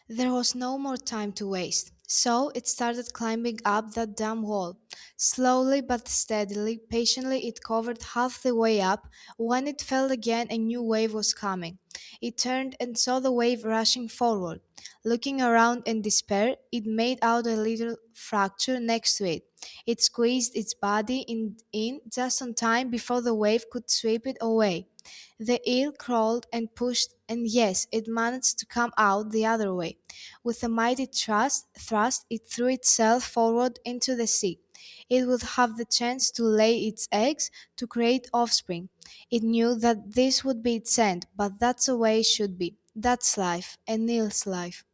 There was no more time to waste, so it started climbing up that damn wall. Slowly but steadily, patiently, it covered half the way up when it felt again a new wave was coming. It turned and saw the wave rushing forward. Looking around in despair, it made out a little fracture next to it. It squeezed its body in just in time before the wave could sweep it away. The eel crawled and pushed, and yes, it managed to come out the other way. With a mighty thrust, it threw itself forward into the sea. It would have the chance to lay its eggs to create offspring. It knew that this would be its end, but that's the way it should be. That's life, and Neil's life.